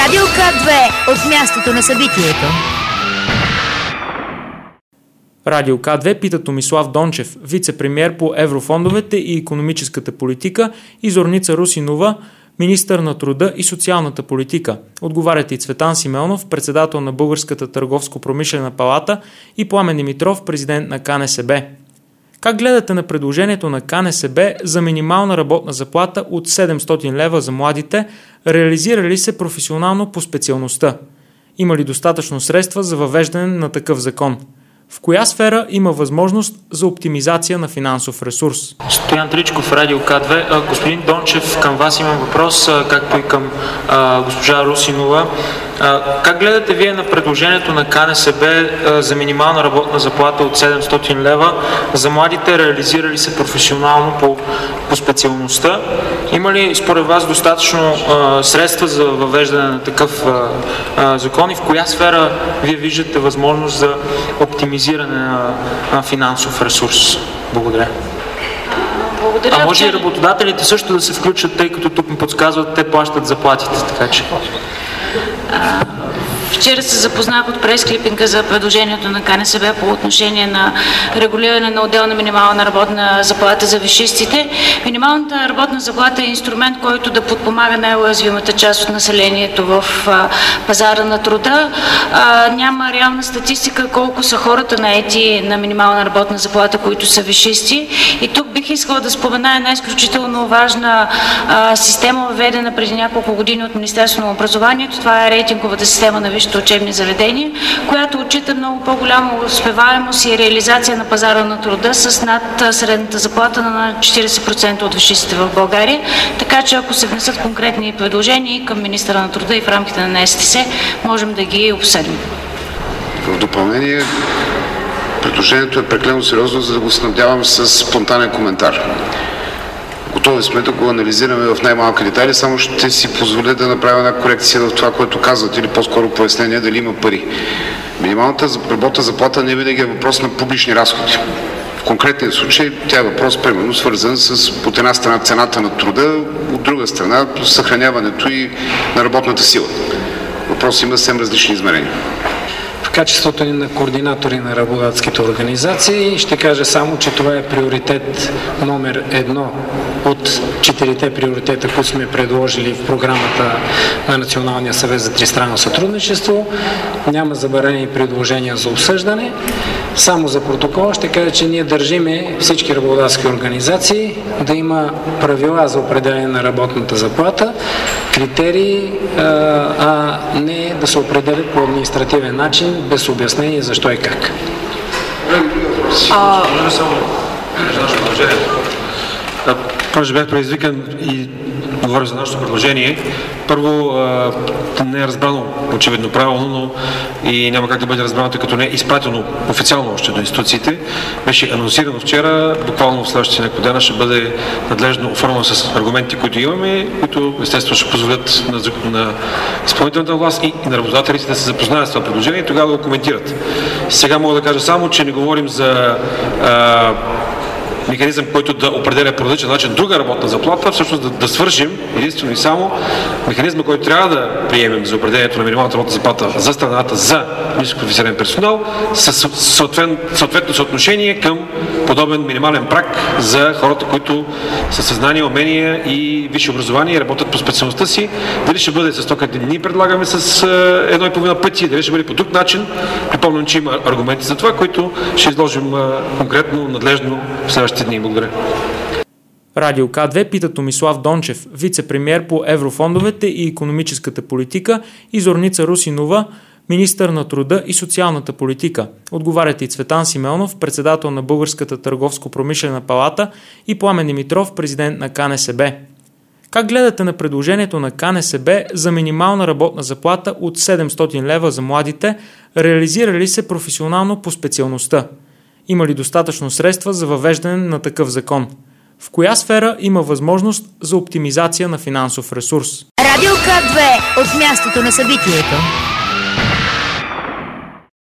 Радио К2 от мястото на събитието. Радио К2 пита Томислав Дончев, вице-премиер по еврофондовете и икономическата политика, и Зорница Русинова, министър на труда и социалната политика. Отговарят и Цветан Симеонов, председател на Българската търговско-промишлена палата, и Пламен Димитров, президент на КНСБ. Как гледате на предложението на КНСБ за минимална работна заплата от 700 лева за младите? Реализира ли се професионално по специалността? Има ли достатъчно средства за въвеждане на такъв закон? В коя сфера има възможност за оптимизация на финансов ресурс? Стоян Тричков, Радио К2. Господин Дончев, към вас имам въпрос, както и към госпожа Русинова. Как гледате вие на предложението на КНСБ за минимална работна заплата от 700 лева за младите? Реализира ли се професионално по специалността? Има ли според вас достатъчно средства за въвеждане на такъв закон и в коя сфера вие виждате възможност за оптимизиране на финансов ресурс? Благодаря. Благодаря. А може и работодателите също да се включат, тъй като тук ми подсказват, те плащат заплатите, така че... Вчера се запознах от пресклипинга за предложението на КНСБ по отношение на регулиране на отделна минимална работна заплата за висшистите. Минималната работна заплата е инструмент, който да подпомага най-уязвимата част от населението в пазара на труда. Няма реална статистика колко са хората наети на минимална работна заплата, които са висшисти. И тук бих искала да спомена една изключително важна система, въведена преди няколко години от Министерството на образованието. Това е рейтинговата система на висшите учебни заведения, която отчита много по-голяма успеваемост и реализация на пазара на труда с над средната заплата на 40% от висшистите в България. Така че ако се внесат конкретни предложения и към министъра на труда и в рамките на НСТС, можем да ги обсъдим. В допълнение, предложението е прекалено сериозно, за да го снабдявам с спонтанен коментар. Готови сме да го анализираме в най-малки детайли, само ще си позволя да направя една корекция в това, което казвате, или по-скоро пояснение дали има пари. Минималната работна заплата не винаги е въпрос на публични разходи. В конкретния случай тя е въпрос, примерно, свързан с, от една страна, цената на труда, от друга страна, съхраняването и на работната сила. Въпрос има съвсем различни измерения. В качеството ни на координатори на работодателските организации ще кажа само, че това е приоритет номер 1 от 4 приоритета, които сме предложили в програмата на Националния съвет за тристранно сътрудничество. Няма забранени предложения за обсъждане. Само за протокола ще кажа, че ние държиме всички работодателски организации да има правила за определение на работната заплата, критерии, а не да се определят по административен начин, без обяснение защо и как. Понеже бях предизвикан и говоря за нашето предложение. Първо, не е разбрано очевидно правилно, но и няма как да бъде разбрано, тъй като не е изпратено официално още до институциите. Беше анонсирано вчера, буквално в следващите няколко дена ще бъде надлежно оформено с аргументите, които имаме, които естествено ще позволят на изпълнителната власт и на работодателите да се запознаят с това предложение и тогава да го коментират. Сега мога да кажа само, че не говорим за механизъм, който да определя по различен начин друга работна заплата, всъщност да свършим единствено и само механизма, който трябва да приемем за определението на минималната работна заплата за страната за нискоквалифициран персонал, с съответно съотношение към подобен минимален праг за хората, които са съзнание, умения и висше образование и работят по специалността си. Дали ще бъде с това, като ние предлагаме с 1,5 пъти, дали ще бъде по друг начин. Припомням, че има аргументи за това, които ще изложим конкретно, надлежно в следващите дни. Благодаря. Радио К2 пита Томислав Дончев, вице-премиер по еврофондовете и икономическата политика, и Зорница Русинова, министър на труда и социалната политика. Отговарят и Цветан Симеонов, председател на Българската търговско-промишлена палата, и Пламен Димитров, президент на КНСБ. Как гледате на предложението на КНСБ за минимална работна заплата от 700 лева за младите? Реализира ли се професионално по специалността? Има ли достатъчно средства за въвеждане на такъв закон? В коя сфера има възможност за оптимизация на финансов ресурс? Радио К2 от мястото на събитието.